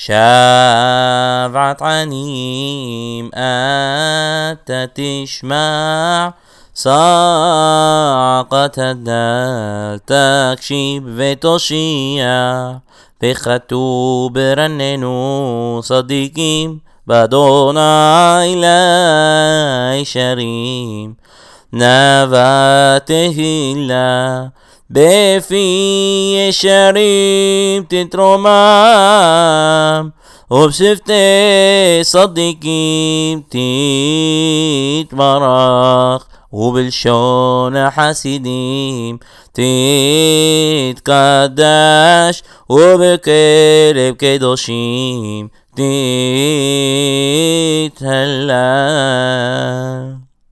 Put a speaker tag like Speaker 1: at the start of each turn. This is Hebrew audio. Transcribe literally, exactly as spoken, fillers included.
Speaker 1: שבעת עניים אתה תשמע, צעקת הדל תקשיב ותושיע, וכתוב ברננו צדיקים באדוני לישרים. נאווה תהילה בפי ישרים תתרומם, ובשפתי צדיקים תתברך, ובלשון החסידים תתקדש, ובקרב קדושים תתהלל.